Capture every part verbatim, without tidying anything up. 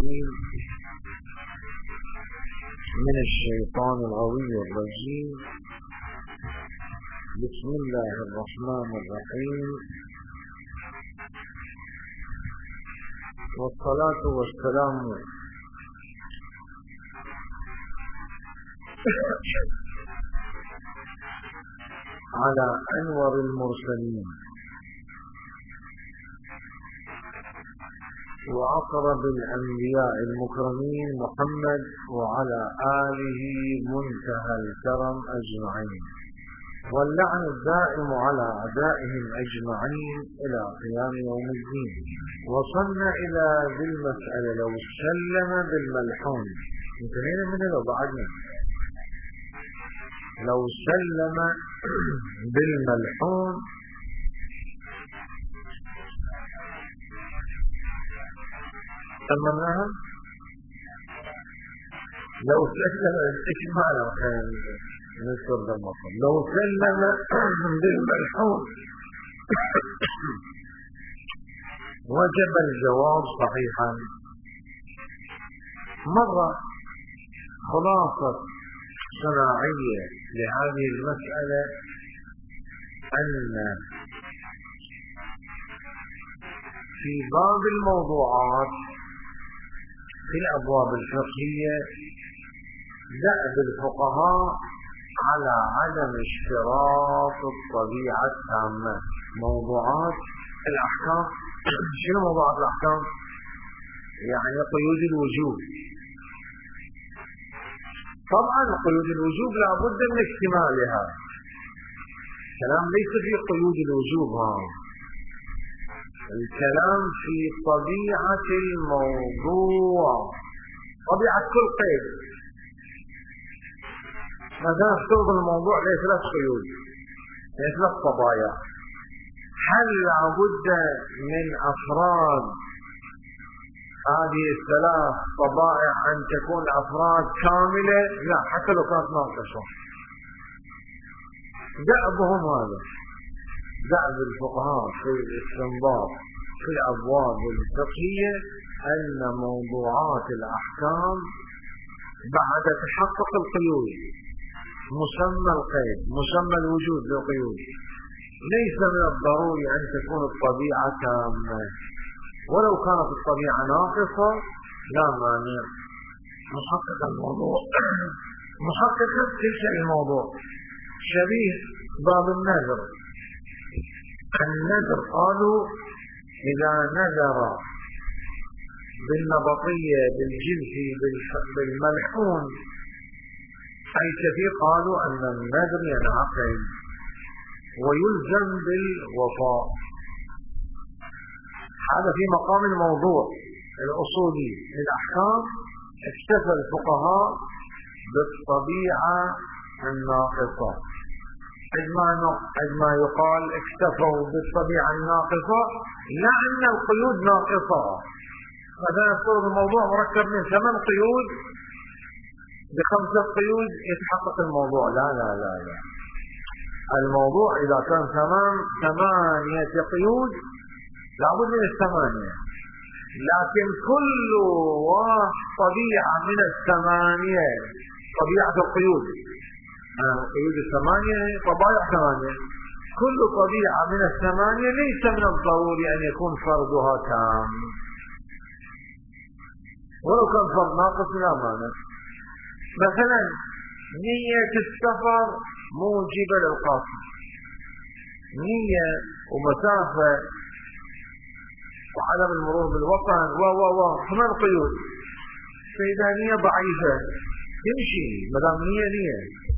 العليم من الشيطان الغوي الرجيم. بسم الله الرحمن الرحيم، والصلاة والسلام على أنور المرسلين وأقرب الأنبياء المكرمين محمد وعلى آله منتهى الكرم أجمعين، واللعن الدائم على أعدائهم أجمعين إلى قيام يوم الدين. وصلنا إلى ذي المسألة لو سلم بالملحون، انتهينا منها لو بعدنا لو سلم بالملحون تمناها. لو سلم الاجمال كان نذكر ذا المطلب. لو سلم بالملحون وجب الجواب صحيحا. مرة خلاصة صناعية لهذه المسألة أن في باب الموضوعات في الأبواب الفقهية دأب الفقهاء على عدم اشتراط الطبيعة التامة. موضوعات الأحكام، شنو موضوعات الأحكام؟ يعني قيود الوجوب. طبعا قيود الوجوب لابد من اكتمالها، الكلام ليس في قيود الوجوب، ها الكلام في طبيعة الموضوع، طبيعة كل قيد. مثلا افترض الموضوع له ثلاث قيود، له ثلاث طبايع، هل لابد من أفراد هذه الثلاث طبائع أن تكون أفراد كاملة؟ لا، حتى لو كانت ناقصة. دأبهم هذا، دأب الفقهاء في الاستنباط في الأبواب الفقهية أن موضوعات الأحكام بعد تحقق القيود، مسمى القيد، مسمى الوجود للقيود، ليس من الضروري أن تكون الطبيعة تامة، ولو كانت الطبيعة ناقصة لا مانع. محقق الموضوع محقق تلك الموضوع شبيه باب النذر. النذر قالوا إذا نذر بالنبطية بالجنس بالملحون أي كثير، قالوا أن النذر ينعقد ويلزم بالوفاء. هذا في مقام الموضوع الأصولي للأحكام. اكتفى الفقهاء بالطبيعة الناقصة، عندما يقال اكتفوا بالطبيعة الناقصة لا أن القيود ناقصة. مثلا افترض الموضوع مركب من ثمان قيود، بخمسة قيود يتحقق الموضوع. لا لا لا لا الموضوع إذا كان ثمان ثمانية قيود لابد من الثمانية، لكن كل طبيعة من الثمانية طبيعة القيود، القيود الثمانية طبائع ثمانية، كل طبيعة من الثمانية ليس من الضروري أن يكون فردها تام، ولو كان فرد ناقص لا مانع. مثلا نية السفر موجبة للقاصد، نية ومسافة وعدم المرور بالوطن و و و ثمان قيود. فإذا نية ضعيفة تمشي، مدام نية نية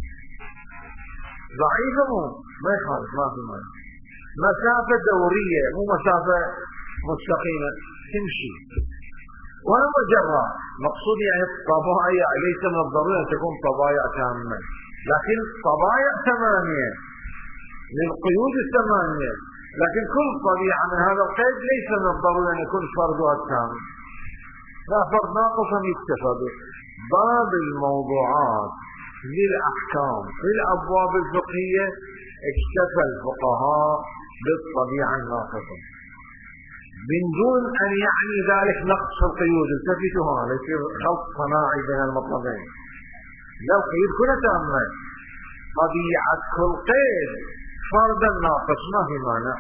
ضعيفة مو ما يخالف، ما في مانع. مسافة دورية مو مسافة مستقيمة تمشي. ولا مجرى مقصود يعني طبائع ليس من الضروري أن تكون طبائع تامة، لكن طبائع ثمانية للقيود الثمانية، لكن كل طبيعة من هذا القيد ليس من الضروري أن يكون فردها التام، لا فرد ناقصا يكتفى به. باب الموضوعات للأحكام في الأبواب الفقهية اكتفى الفقهاء بالطبيعة الناقصة. من دون أن يعني ذلك نقص القيود. التفتوا هذا يصير خلط صناعي بين المطلبين. لو قيد كلها تامة، طبيعة كل قيد فردا ناقص ما في مانع،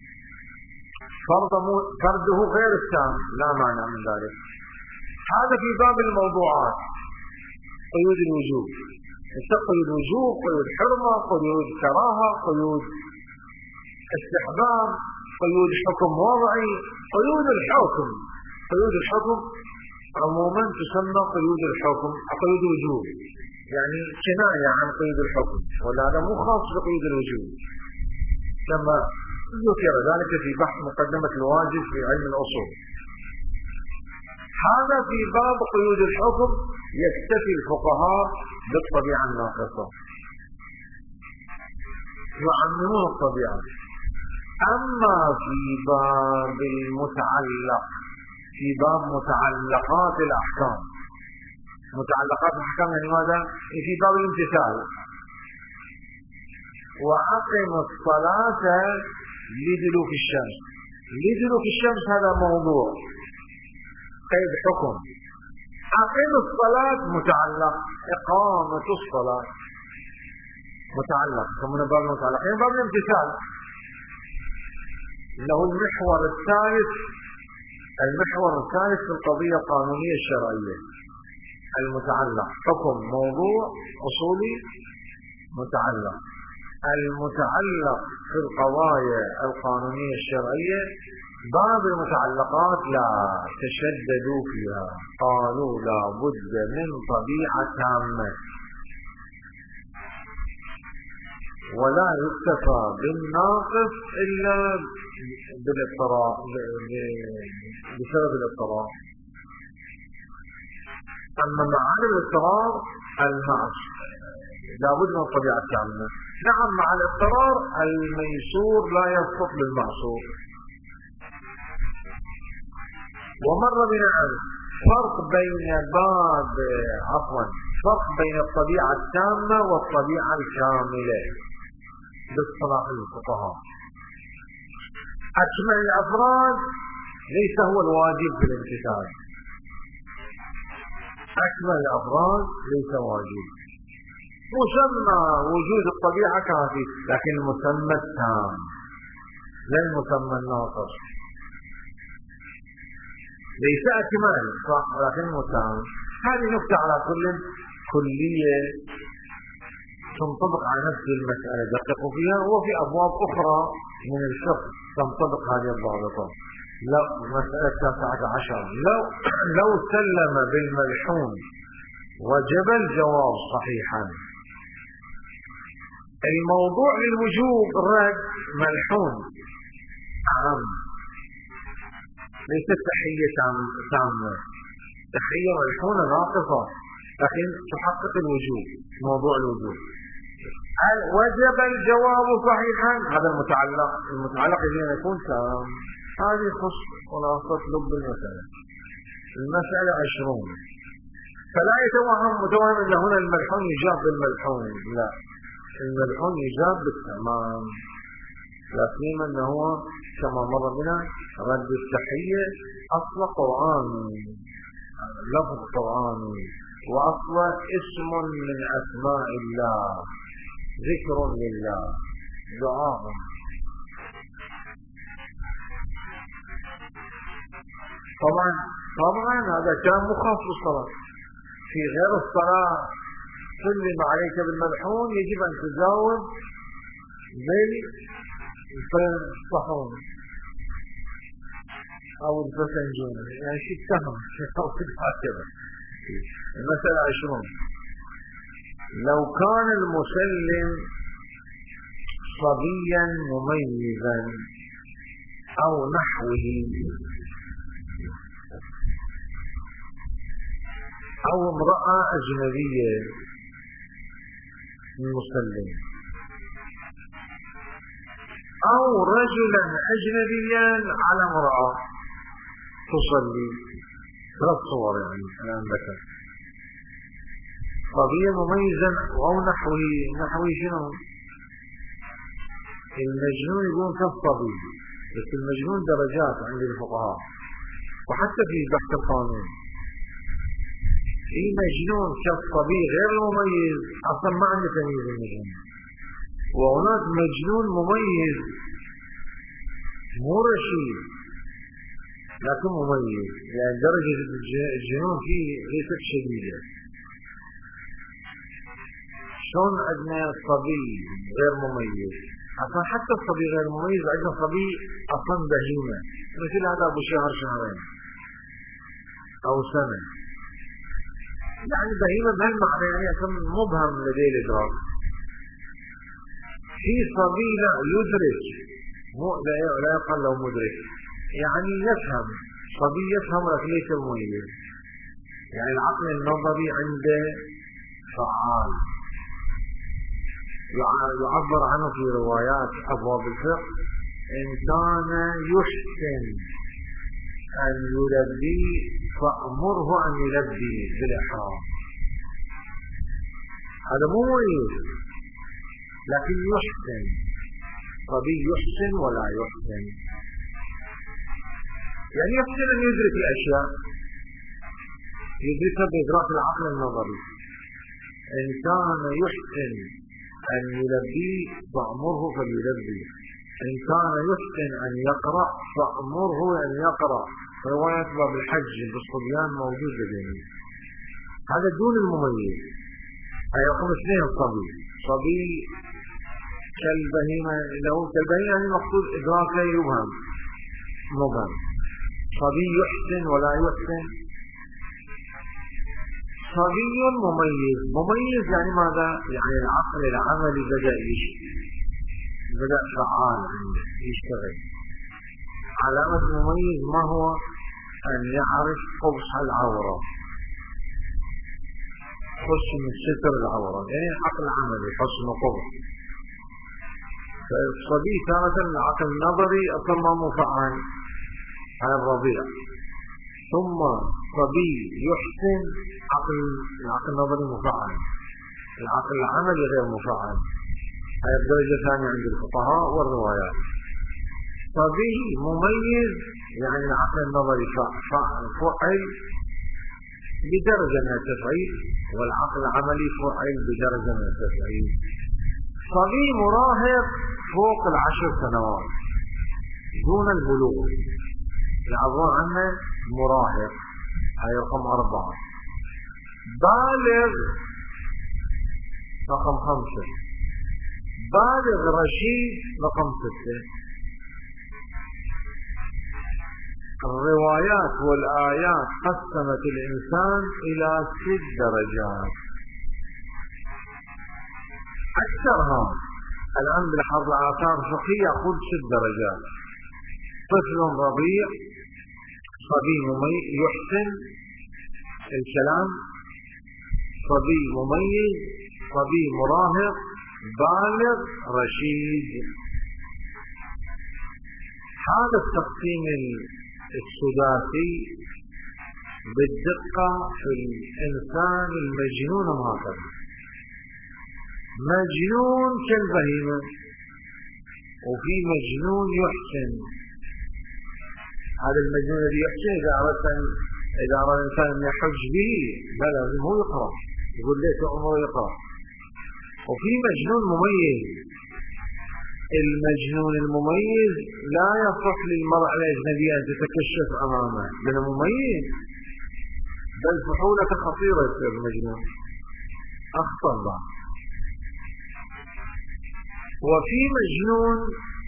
فرده غير التام لا مانع من ذلك. هذا في باب الموضوعات، قيود الوجوب، قيود وجوب، قيود حرمة، قيود كراهة، قيود استحباب، قيود حكم وضعي، قيود الحكم. قيود الحكم عموما تسمى قيود الحكم، قيود وجوب يعني كناية عن قيود الحكم، وهذا مو خاص بقيود الوجوب كما ذكر ذلك في بحث مقدمة الواجب في علم الأصول. هذا في باب قيود الحكم يكتفي الفقهاء بالطبيعة الناقصة، يعممون الطبيعة. أما في باب المتعلق، في باب متعلقات الأحكام، متعلقات الأحكام يعني ماذا؟ في باب الامتثال، وأقم الصلاة لدلوك الشمس. لدلوك الشمس هذا موضوع قيد حكم. أقم الصلاة متعلق، إقامة الصلاة متعلق، كمنا باب المتعلق يعني باب الامتثال. له المحور الثالث، المحور الثالث في القضية القانونية الشرعية المتعلق، حكم موضوع أصولي متعلق. المتعلق في القضايا القانونية الشرعية باب المتعلقات لا تشددوا فيها، قالوا لا بد من طبيعة تامة، ولا يكتفى بالناقص إلا بالاضطرار، بسبب الاضطرار. أما مع عدم الاضطرار المعص لا بد من الطبيعة التامة. نعم مع الاضطرار الميسور لا يسقط بالمعصور. ومر بنا فرق بين باب عفوا فرق بين الطبيعة التامة والطبيعة الكاملة باصطلاح الفقهاء. أكمل الأفراد ليس هو الواجب في الامتثال، أكمل الأفراد ليس واجب. مسمى وجود الطبيعة كافي، لكن المسمى التام لا المسمى الناقص. ليس أكمل صح لكن متام. هذه نكتة على كل كلية تنطبق على نفس المسألة دققوا فيها، وفي أبواب أخرى من الفقه تنطبق هذه الضابطة. لو مسألة تاسعة عشر، لو لو سلم بالملحون وجب الجواب صحيحا. الموضوع للوجوب رد ملحون عام، ليست تحية تامة، تحية ملحونة ناقصة لكن تحقق الوجوب، موضوع الوجوب. هل وجب الجواب صحيحا؟ هذا المتعلق، المتعلق إذا يكون تام. هذه خص خلاصة لب المسألة. المسألة عشرون. فلا يتوهم متوهم أن هنا الملحون يجاب بالملحون، لا، الملحون يجاب بالتمام، لكن أنه هو كما مر بنا رد التحية أصل قرآن، لفظ قرآني، وأصل اسم من أسماء الله، ذكر لله، دعاء. طبعا طبعا هذا كان مخاص بالصلاة. في غير الصلاة سلم عليك بالملحون يجب أن تزاوج بالصحون أو الفسنجون، يعني شيء سهم هكذا. المسألة عشرون. لو كان المسلم صبيا مميزا أو نحوه أو امرأة أجنبية من مسلم أو رجلا أجنبيا على امرأة تصلي، ثلاث صور يعني الآن ذكر. صبيا مميزا أو نحوه، نحوه شنو؟ المجنون يكون كالصبي، بس المجنون درجات عند الفقهاء، وحتى في بحث القانون في مجنون كالصبي غير مميز أصلا ما عنده تمييز المجنون، وهناك مجنون مميز مو رشيد لكن مميز، يعني درجة الجنون فيه ليست شديدة. شلون عندنا صبي غير مميز؟ أصلا حتى الصبي غير مميز عندنا صبي أصلا بهيمة مثل هذا أبو شهر شهرين أو سنة، يعني بهيمة بهالمعنى يعني أصلا مبهم لديه الإدراك. في صبي لا يدرك، مو لا يقال له مدرك، يعني يفهم، صبي يفهم ولكن ليس مميز، يعني العقل النظري عنده فعال، يعبر عنه في روايات أبواب الفقه إن كان يحسن أن يلبي فأمره أن يلبي بالإحرام. هذا مو مميز لكن يحسن، صبي يحسن ولا يحسن، يعني يحسن أن يدرك الأشياء، يدركها بإدراك العقل النظري. إن كان يحسن أن يلبي فأمره فليلبي، إن كان يحسن أن يقرأ فأمره أن يقرأ. رواية باب الحج بالصبيان موجودة بيني، هذا دون المميز. أي رقم اثنين صبي، صبي كالبهيمة، له كالبهيمة يعني مقصود إدراكه يبهم مبهم. صبي يحسن ولا يحسن، صبي مميز. مميز يعني ماذا؟ يعني العقل العملي بدأ يشتغل، بدأ فعال عنده يشتغل. علامة مميز ما هو؟ أن يعرف قبح العورة، حسن ستر العورة، يعني العقل العملي حسن قبح. فالصبي تارة العقل النظري أصلا مفعل على الرضيع، ثم صبي يحسن عقل العقل النظري مفعل، العقل العملي غير مفعل. هذه الدرجة الثانية عند الفقهاء والروايات. صبي مميز يعني العقل النظري فعل بدرجة من التفعيل، والعقل العملي فعل بدرجة من التفعيل. صبي مراهق فوق العشر سنوات دون البلوغ، يعبر عنه مراهق، هاي رقم أربعة. بالغ رقم خمسة، بالغ رشيد رقم ستة. الروايات والآيات قسمت الإنسان إلى ست درجات أكثرها الآن بالحرب الآثار الفقهية يقول ست درجات: طفل رضيع، صبي مميز يحسن الكلام، صبي مميز، صبي مراهق، بالغ، رشيد. هذا التقسيم السداسي بالدقة في الإنسان المجنون هكذا. مجنون كالبهيمة، وفي مجنون يحسن. هذا المجنون الذي يحسن إذا أردت إذا أراد الإنسان أن يحج به لا لازم هو يقرأ، يقول ليس أمره يقرأ. وفي مجنون مميز، المجنون المميز لا يصح للمرأة الأجنبية أن تتكشف أمامه لأنه مميز، بل فحولة خطيرة يصير المجنون أخطر بعض. وفي مجنون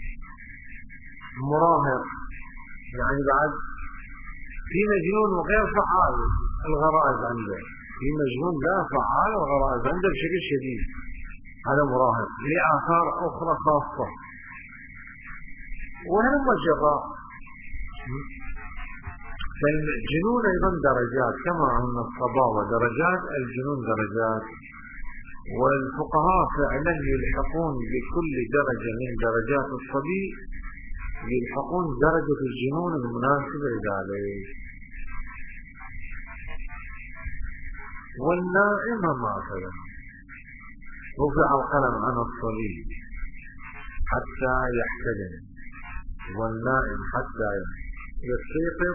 مراهق، يعني بعد في مجنون غير فعال الغرائز عنده، في مجنون لا فعال الغرائز عنده بشكل شديد، هذا مراهق لآثار أخرى خاصة. وهم جراء. فالجنون أيضا درجات كما أن الصباوة درجات، الجنون درجات. والفقهاء فعلا يلحقون بكل درجة من درجات الصبي يلحقون درجة الجنون المناسبة لذلك. والنائم مثلا رفع القلم عن الصبي حتى يحتلم، والنائم حتى يستيقظ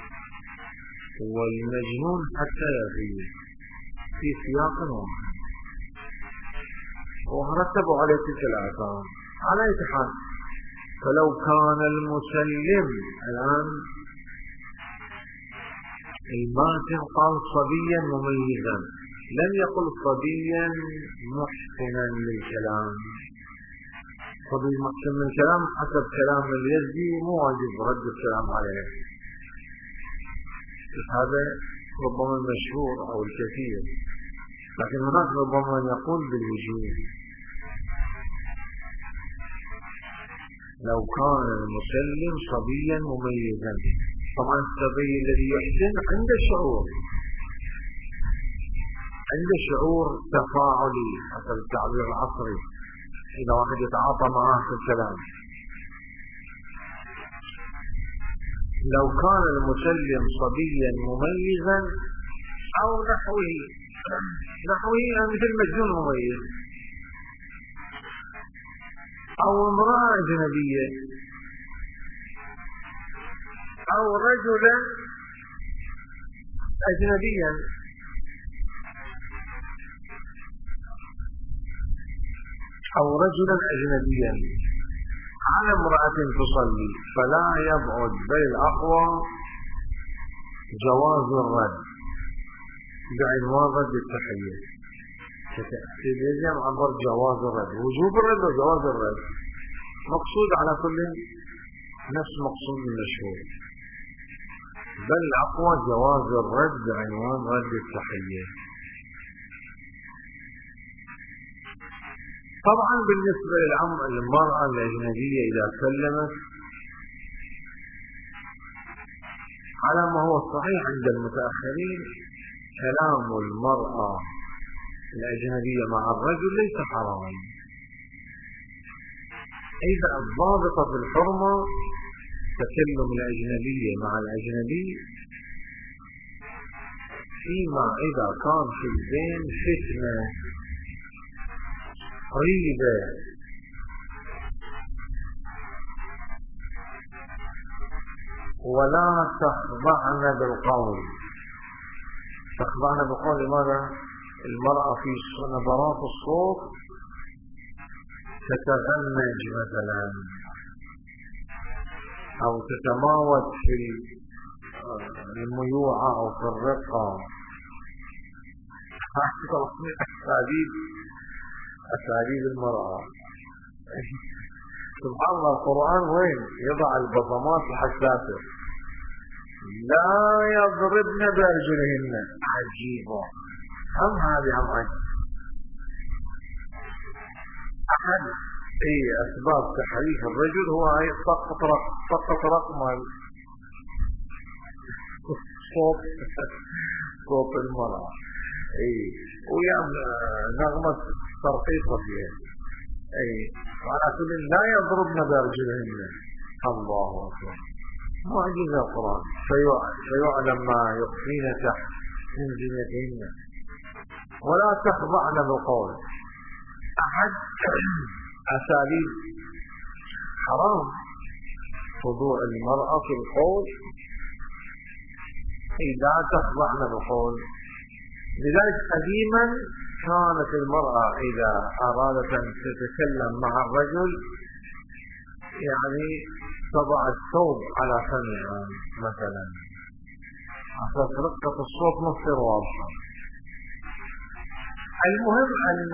والمجنون حتى يفيق في سياق واحد، ورتبوا عليه تلك الآثار. على أي حال، فلو كان المسلم الآن الماتن قال صبيا مميزا، لم يقل صبيا محسنا للكلام. صبي محسن للكلام حسب كلام اليزدي مو واجب رد الكلام عليه، هذا ربما المشهور أو الكثير، لكن هناك ربما يقول بالوجوب. لو كان المسلم صبيا مميزا، طبعا الصبي الذي يحسن عنده شعور، عنده شعور تفاعلي حسب التعبير العصري، إذا واحد يتعاطى معه في الكلام. لو كان المسلم صبيا مميزا أو نحوه نحوه مثل مجنون مميز، أو امرأة أجنبية، أو رجلا أجنبيا، أو رجلا أجنبيا على امرأة تصلي، فلا يبعد بل الأقوى جواز الرد بعنوان رد التحية. يجب عبر جواز الرد، وجوب الرد وجواز الرد مقصود على كل نفس مقصود المشهور، بل الأقوى جواز الرد بعنوان رد التحية. طبعا بالنسبة للمرأة الأجنبية إذا سلمت على ما هو الصحيح عند المتأخرين، كلام المرأة الأجنبية مع الرجل ليس حراما. إذا الضابطة في الحرمة تكلم الأجنبية مع الأجنبي، فيما إذا كان في البين فتنة ريبة ولا تخضعن بالقول. تخضعن بالقول لماذا؟ المرأة في نبرات الصوت تتغنج مثلا أو تتماوت في الميوعة أو في الرقة، أساليب أساليب المرأة. سبحان الله، القرآن وين يضع البصمات الحساسة؟ لا يضربن بأرجلهن. عجيبة، هم هذه هم عجيب. أحد أي أسباب تحريف الرجل هو طقة رقم صوت صوت المرأة، أي ويعمل نغمة ترقيقة فيها. أي وعلى كل لا يضربن بأرجلهن. الله أكبر، معجزة القرآن. فيعلم ما يخفين تحت من زينتهن ولا تخضعن بالقول. أحد أساليب حرام خضوع المرأة في القول، لا تخضعن بالقول. لذلك قديما كانت المرأة إذا أرادت أن تتكلم مع الرجل يعني تضع الثوب على فمها مثلا عشان رقة الصوت مصير واضحة. المهم أن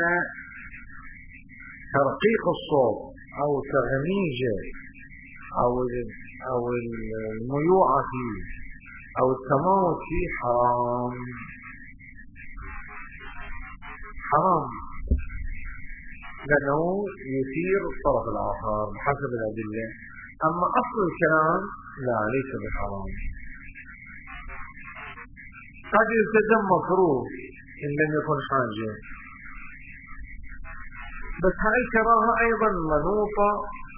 ترقيق الصوت أو تغميجه أو أو الميوعة فيه أو التماوت فيه حرام حرام، لأنه يثير الطرف الآخر بحسب الأدلة. أما أصل الكلام لا، ليس بحرام. قد يلتزم مكروه إن لم يكن حاجة، بس هاي الكراهة أيضا منوطة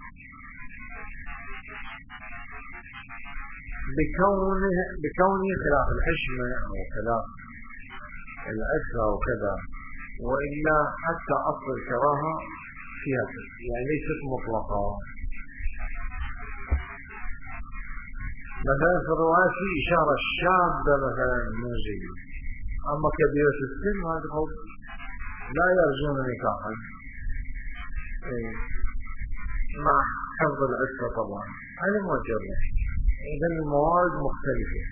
بكونه بكونه خلاف الحشمة أو خلاف الأسرة وكذا، وإلا حتى أصل الكراهة فيها يعني ليست مطلقة. مثلا في الروايات في إشارة شابة مثلا موجود، أما كبيرة السن هذا لا يرجون نكاحا مع حفظ العفة طبعا. هذا موجه له. إذا الموارد مختلفة.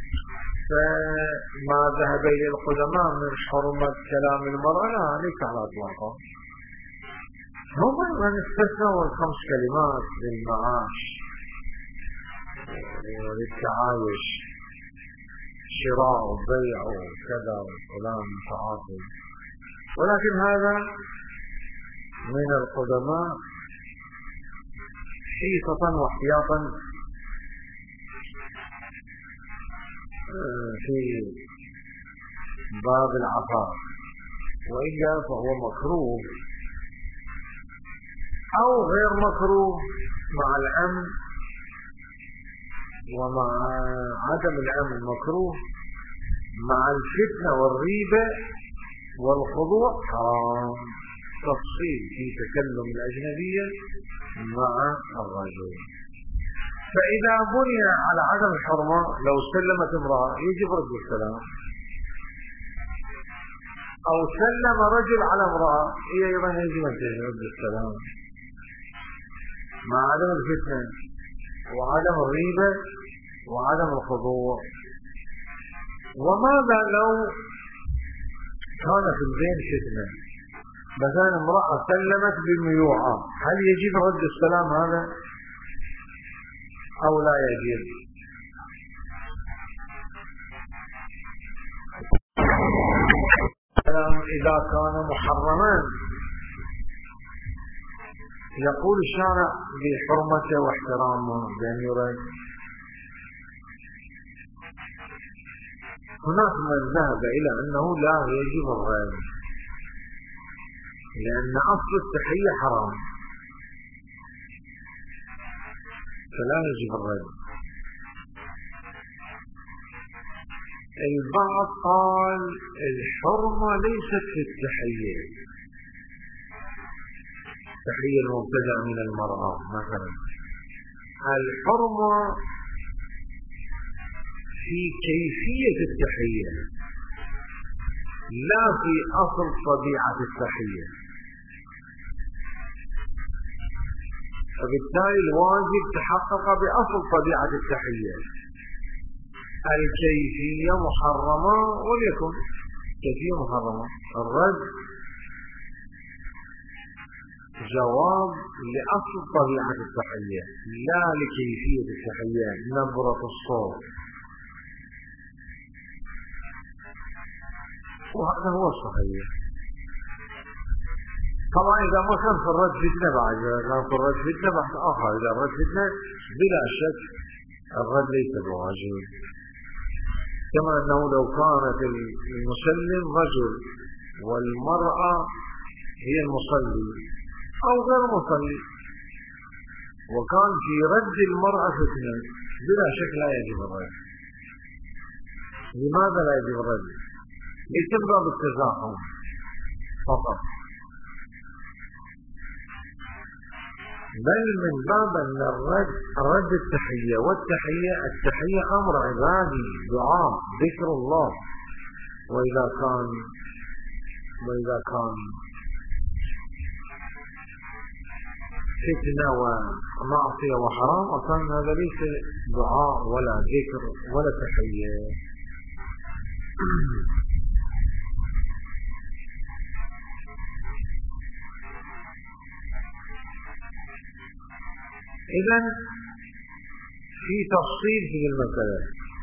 فما ذهب إلى القدماء من حرمة كلام المرأة لا ليس على إطلاقه. هم من استثنوا الخمس كلمات للمعاش وللتعايش، شراء وبيع وكذا وفلان تعاطي، ولكن هذا من القدماء حيطة واحتياطا في باب العفاف، وإلا فهو مكروه أو غير مكروه مع الأمن، ومع عدم الأمن مكروه، مع الفتنة والريبة والخضوع حرام. تفصيل في تكلم الأجنبية مع الرجل. فإذا بني على عدم الحرمة لو سلمت امرأة يجب رد السلام، أو سلم رجل على امرأة هي أيضا يجب أن ترد السلام، مع عدم الفتنة وعدم الريبة وعدم الخضوع. وماذا لو كان في البين فتنة، مثلا امرأة سلمت بميوعة، هل يجب رد السلام هذا أو لا يجب؟ إذا كان محرما يقول الشارع بحرمته واحترامه بأن يرد. هناك من ذهب إلى أنه لا يجب الرد، لأن أصل التحية حرام فلا يجب الرد. البعض قال الحرمة ليست في التحية، التحية المبتدأ من المرأة مثلا، الحرمة في كيفية التحية لا في أصل طبيعة التحية. فبالتالي الواجب تحقق بأصل طبيعة التحية. الكيفية محرمة وليكن كيفية محرمة، الرد جواب لأصل طبيعة التحية لا لكيفية التحية، نبرة الصوت، وهذا هو الصحيح. طبعا إذا ما كان في الرد فتنة بعد، إذا كان في الرد فتنة بحث آخر. إذا الرد فتنة بلا شك الرد ليس بواجب، كما أنه لو كانت المسلم رجل والمرأة هي المصلي أو غير مصلي، وكان في رد المرأة فتنة بلا شك لا يجب الرد. لماذا لا يجب الرد؟ ليس من باب التزاحم فقط، بل من باب أن الرد رد التحية، والتحية التحية أمر عبادي، دعاء، ذكر الله. وإذا كان وإذا كان فتنة ومعصية وحرام، وكان هذا ليس دعاء ولا ذكر ولا تحية. إذن في تفصيل في المسألة.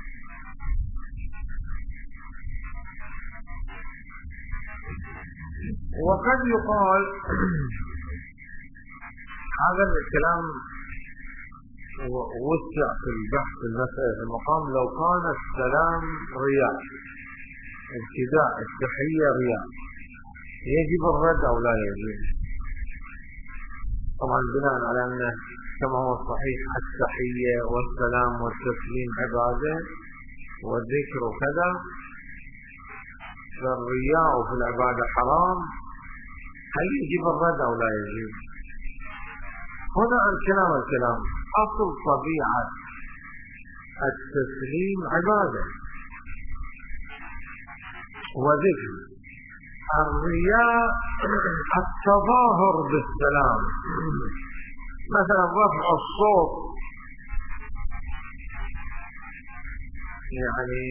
وقد يقال هذا الكلام وسع في البحث المسألة في المقام. لو كان السلام رياء، ابتداء التحية رياء، يجب الرد أو لا يجب؟ طبعا بناء على أنه كما هو الصحيح التحية والسلام والتسليم عبادة والذكر وكذا، فالرياء في العبادة حرام، هل يجب الرد أو لا يجب؟ هنا الكلام الكلام أصل طبيعة التسليم عبادة وذكر. الرياء التظاهر بالسلام، مثلا رفع الصوت، يعني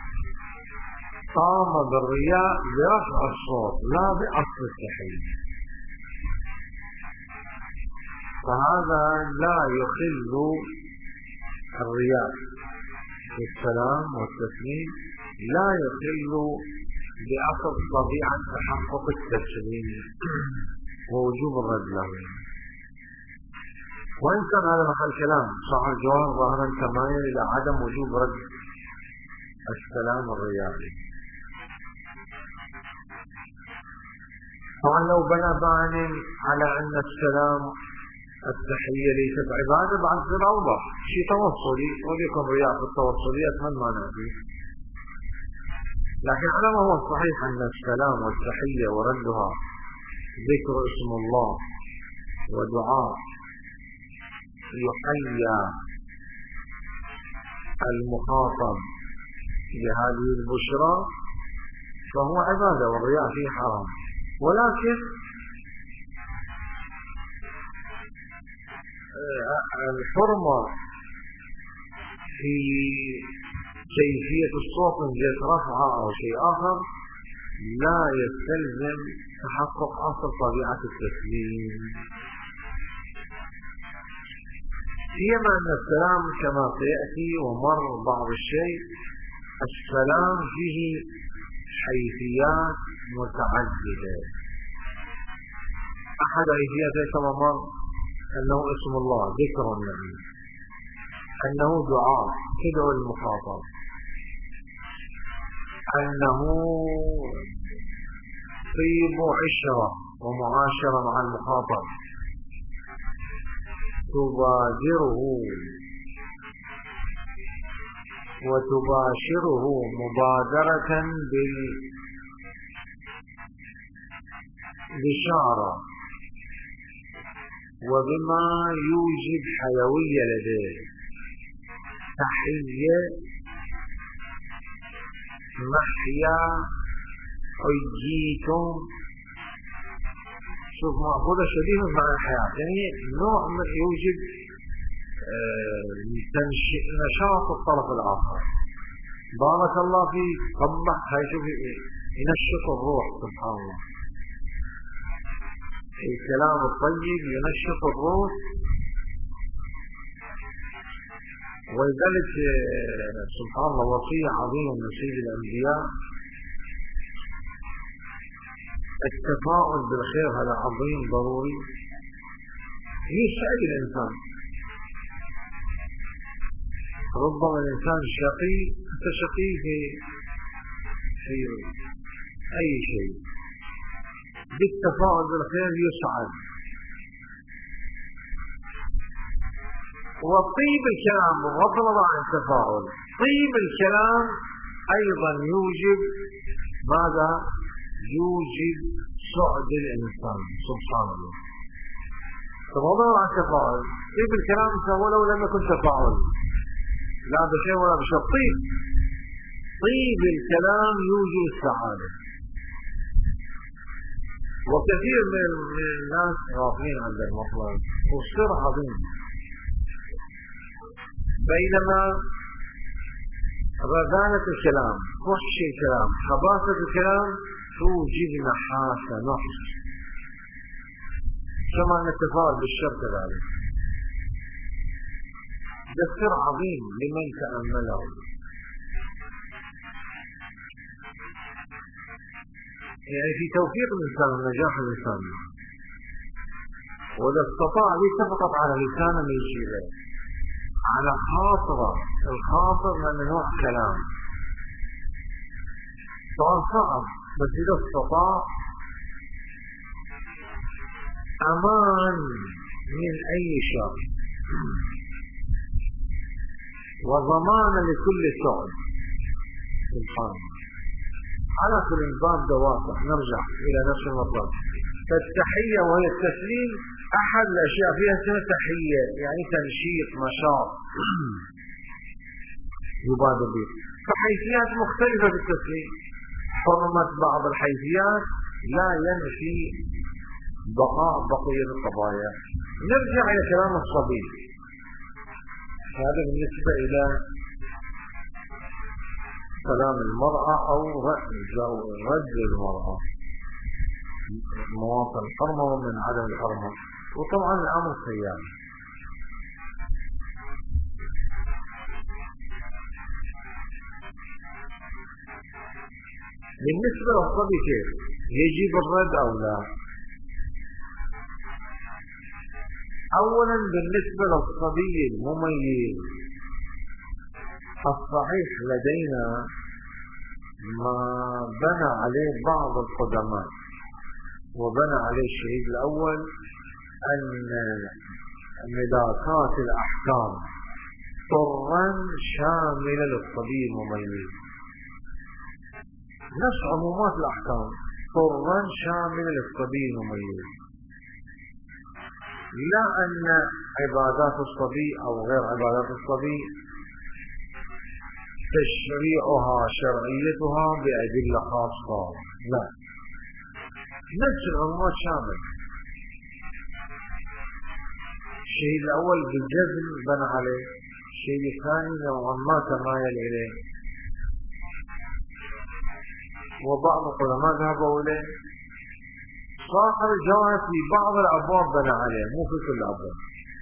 قام بالرياء برفع الصوت لا بأصل التحية، فهذا لا يخل الرياء في السلام والتسليم، لا يخل بأصل طبيعة تحقق التسليم ووجوب الرد له. وإن كان هذا محل كلام صح الجواب ظاهرا كمايل إلى عدم وجوب رد السلام الرياضي. طبعا لو بنى بان على أن السلام التحية ليست عبادة بعد تصير أوضح، شيء توصلي وليكن رياء في التوصليات من ما نأتي، لكن على ما هو الصحيح أن السلام والتحية وردها ذكر اسم الله ودعاء يحيى المخاطب بهذه البشرى فهو عبادة والرياء فيه حرام. ولكن الحرمة في كيفية الصوت من جهة رفعه أو شيء آخر لا يستلزم تحقق أصل طبيعة التسليم، سيما أن السلام كما سيأتي ومر بعض الشيء السلام فيه حيثيات متعددة. أحد حيثياته كما مر أنه اسم الله ذكر النبي، أنه دعاء تدعو المخاطب، أنه طيب عشرة ومعاشرة مع المخاطب، تبادره وتباشره مبادرة بالبشارة وبما يوجد حيوية لديه، تحية محيا حجيتم، شوف مأخوذة شبيه مع الحياة، يعني نوع من يوجد تنشئ نشاط الطرف الآخر. بارك الله فيك، طبع هاي شوف ينشط الروح سبحان الله، الكلام الطيب ينشط الروح. ولذلك سبحان الله وصية عظيمة من سيد الأنبياء، التفاؤل بالخير هذا عظيم ضروري يسعد الإنسان. ربما الإنسان شقي، أنت شقي في في أي شيء، بالتفاؤل بالخير يسعد. وطيب الكلام بغض عن التفاؤل، طيب الكلام أيضا يوجب ماذا؟ يوجب سعد الإنسان سبحان الله. بغض عن التفاؤل، طيب الكلام ولو لم يكن تفاؤل لا بشيء ولا بشيء، طيب طيب الكلام يوجب السعادة. وكثير من الناس غافلين عن المطلب، والسر عظيم. بينما رذانة الكلام، فحش الكلام، خباثة الكلام توجد نحاسة نقص، كما أن التفاؤل بالشر كذلك. ده سر عظيم لمن تأمله. يعني في توفيق الإنسان ونجاح الإنسان، وإذا استطاع ليس فقط على لسانه من شيء، على خاطره، الخاطر من نوع كلام طبعا صعب، بس إذا استطاع أمان من أي شر وضمان لكل سعد سبحان الله. على كل باب دوافع نرجع إلى نفس المطلب. فالتحية وهي التسليم أحد الأشياء فيها اسمها تحية، يعني تنشيط نشاط. يبادر به. فحيثيات مختلفة في التسليم. حرمة بعض الحيثيات لا ينفي بقاء بقية القضايا. نرجع إلى كلام الصبي. هذا بالنسبة إلى كلام المرأة أو رد المرأة مواطن الحرمة ومن عدم الحرمة، وطبعا الأمر سيان. بالنسبة للصبي كيف يجب الرد أو لا؟ أولا بالنسبة للصبي المميز الصحيح لدينا ما بنى عليه بعض القدماء وبنى عليه الشهيد الأول أن ملاكات الأحكام طرا شاملة للصبي المميز، نفس عمومات الأحكام طرا شاملة للصبي المميز، لا أن عبادات الصبي أو غير عبادات الصبي تشريعها شرعيتها بأدلة خاصة، لا، نفس العمومات شامل. الشيء الأول بالجزم بنى عليه، الشيء الثاني نوعا ما تمايل إليه، وبعض العلماء ذهبوا إليه. صاحب الجواز في بعض الأبواب بنى عليه، مو في كل الأبواب.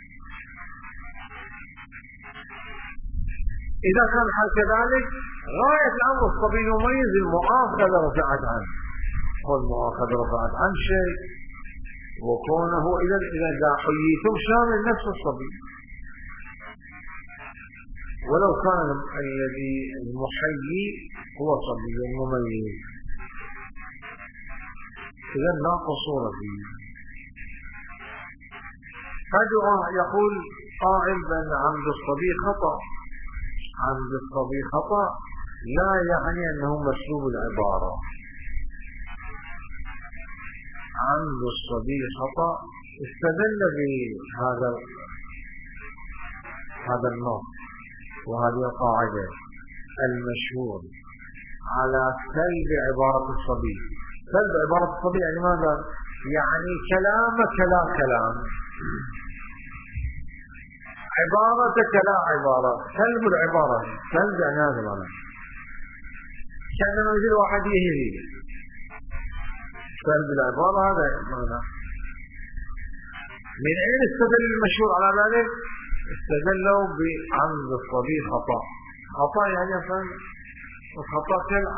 إذا كان الحال كذلك غاية الأمر الصبي المميز المؤاخذة رفعت عنه، والمؤاخذة رفعت عن شيء، وكونه إذا إذا حييتم شامل نفس الصبي، ولو كان الذي المحيي هو صبي مميز، إذا لا قصور فيه. قد يقول قائل بأن عمد الصبي خطأ. عمد الصبي خطأ لا يعني أنه مسلوب العبارة. عمد الصبي خطأ استدل بهذا هذا النص وهذه القاعدة المشهور على سلب عبارة الصبي. سلب عبارة الصبي يعني ماذا؟ يعني كلامك لا كلام، عبارتك لا عبارة. سلب العبارة، سلب يعني هذا معنى كأنما يجي واحد يهري. سلب العبارة هذا معنى. من أين استدل المشهور على ذلك؟ استدلوا بعمد الصبي خطأ. خطأ يعني فهم الخطأ كلا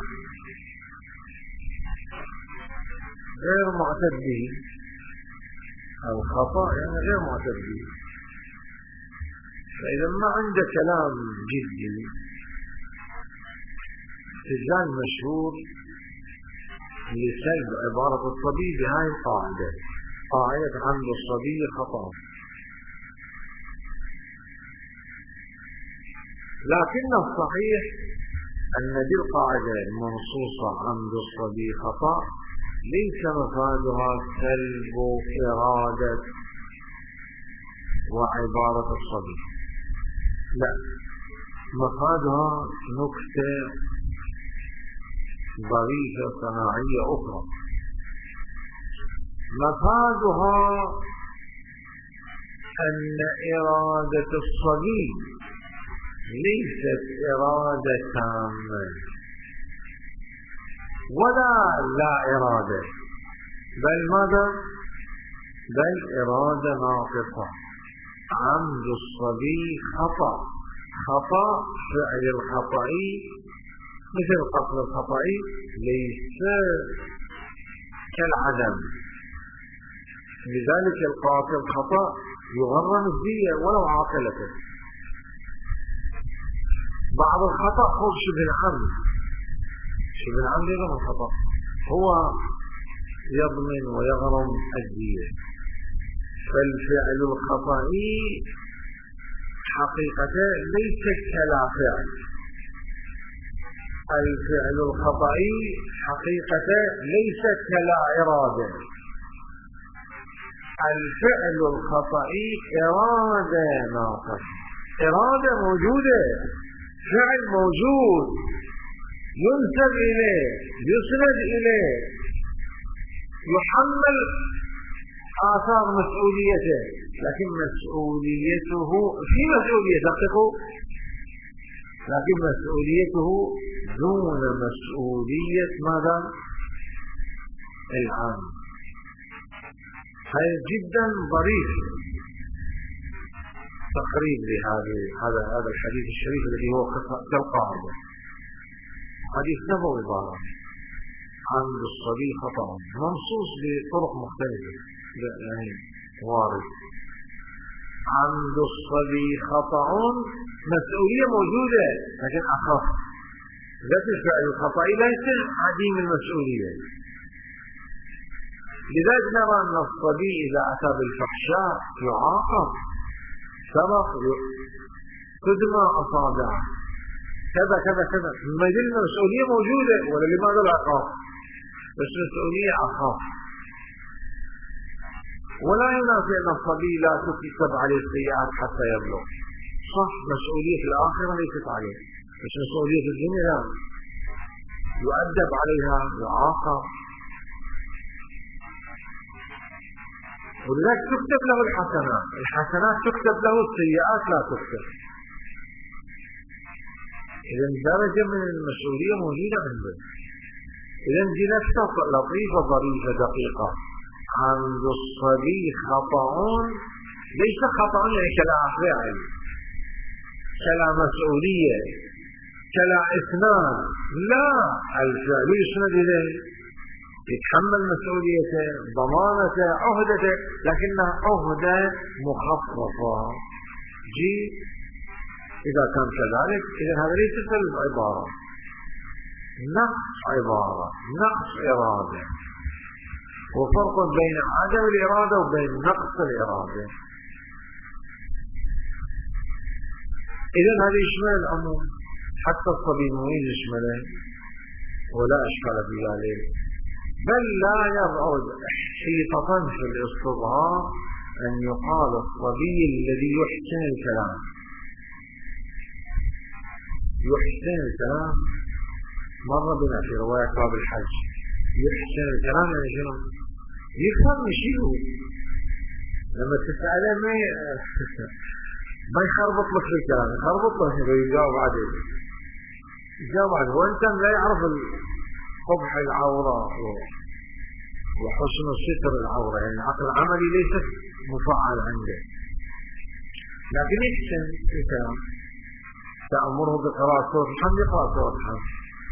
غير معتد به، الخطأ يعني غير معتد به. فإذا ما عنده كلام جدي استدلال مشهور لسلب عبارة الصبي بهاي القاعدة، قاعدة عمد الصبي خطأ. لكن الصحيح أن دي القاعدة المنصوصة عمد الصبي خطأ ليس مفادها سلب إرادة وعبارة الصبي، لا، مفادها نكتة ظريفة صناعية أخرى. مفادها أن إرادة الصبي ليست إرادة تامة ولا لا إرادة، بل ماذا؟ بل إرادة ناقصة. عمد الصبي خطأ. خطأ فعل الخطأي مثل القتل الخطأي ليس كالعدم، لذلك القاتل خطأ يغرم الدية ولو عاقلته. بعض الخطأ هو شبه العمد، شبه العمد غير الخطأ، هو يضمن ويغرم الدية. فالفعل الخطأي حقيقته ليس كلا فعل، الفعل الخطأي حقيقته ليس كلا إرادة. الفعل الخطأي إرادة ناقصة، إرادة موجودة فعل موجود ينسب إليه يسند إليه يحمل آثار مسؤوليته، لكن مسؤوليته في مسؤولية دقيقه، لكن مسؤوليته دون مسؤولية ماذا؟ العام. هذا جدا ظريف تقريب لهذا هذا هذا الحديث الشريف الذي هو كالقاعدة. حديث نبوي عبارة عن الصبي خطأ منصوص بطرق مختلفة، يعني وارد عند الصبي خطأ، مسؤولية موجودة لكن أخف، ذات الفعل الخطأ ليس عديم المسؤولية. لذلك نرى أن الصبي إذا أتى بالفحشاء يعاقب، سبق تدمى أصابعه كذا كذا كذا، ما زال المسؤولية موجودة، ولا لماذا العقاب؟ بس مسؤولية أخف. ولا ينافي أن الصبي لا تكتب عليه السيئات حتى يبلغ، صح مسؤولية الآخرة ليست عليه، بس مسؤولية الدنيا لا، يؤدب عليها يعاقب. ولذلك تكتب له الحسنات، الحسنات تكتب له، السيئات لا تكتب. إذا درجة من المسؤولية موجودة عنده. إذا دي نفسها لطيفة ظريفة دقيقة. عند الصبي خطأ، ليس خطأ يعني كلا فعل، كلا مسؤولية، كلا إثنان، لا، الفعل يسند إليه، يتحمل مسؤوليته، ضمانته، عهدته، لكنها عهدة مخففة. جي إذا كان كذلك إذا هذا ليس العبارة، نقص عبارة، نقص إرادة، وفرق بين عدم الإرادة وبين نقص الإرادة. إذا هذا يشمل العموم، حتى الصبي المميز يشمله ولا أشكال في ذلك، بل لا يبعد حقيقة في الاستظهار أن يقال الصبي الذي يحسن الكلام. يحسن الكلام مر بنا في رواية باب الحج، يحسن الكلام يعني شنو؟ يفهم شيء، لما تسأله ما ما يخربط لك في الكلام، يخربط لك ويجاوب عادي، يجاوب عادي، وانت لا يعرف قبح العورة وحسن ستر العورة، يعني العقل العملي ليس مفعل عنده، لكن يحسن الكلام. تأمره بقراءة سورة الحمد يقرأ سورة الحمد،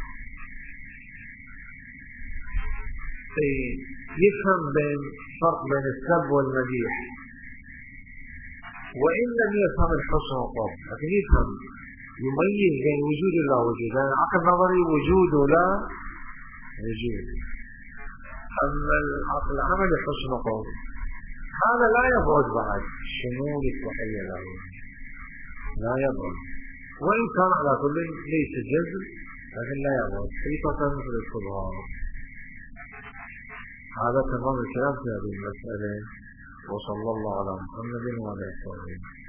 يفهم بين فرق بين السب والمديح، وإن لم يفهم الحسن والقبح لكن يفهم يميز بين وجود الله وجود، لأن العقل النظري وجود ولا وجود، أما العقل العملي حسن وقبح. هذا لا يبعد بعد شمول التحية له، لا يبعد، وإن كان على كل ليس جزم لكن لا يبعد حقيقة مثل الكبار. هذا تمام الكلام في هذه المسألة، وصلى الله على محمد وعلى آله وصحبه.